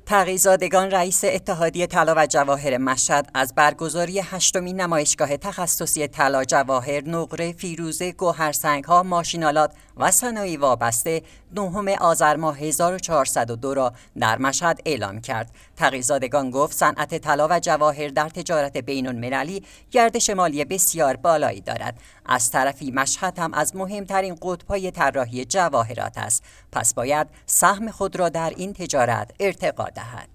تقی‌زادگان رئیس اتحادیه طلا و جواهر مشهد از برگزاری 8مین نمایشگاه تخصصی طلا جواهر نقره فیروزه گوهرسنگ‌ها ماشین‌آلات و صنایع وابسته 9 آذر ماه 1402 را در مشهد اعلام کرد. تقی‌زادگان گفت صنعت طلا و جواهر در تجارت بین‌المللی گردش مالی بسیار بالایی دارد. از طرفی مشهد هم از مهمترین قطب‌های طراحی جواهرات است، پس باید سهم خود را در این تجارت ارتقا دهد.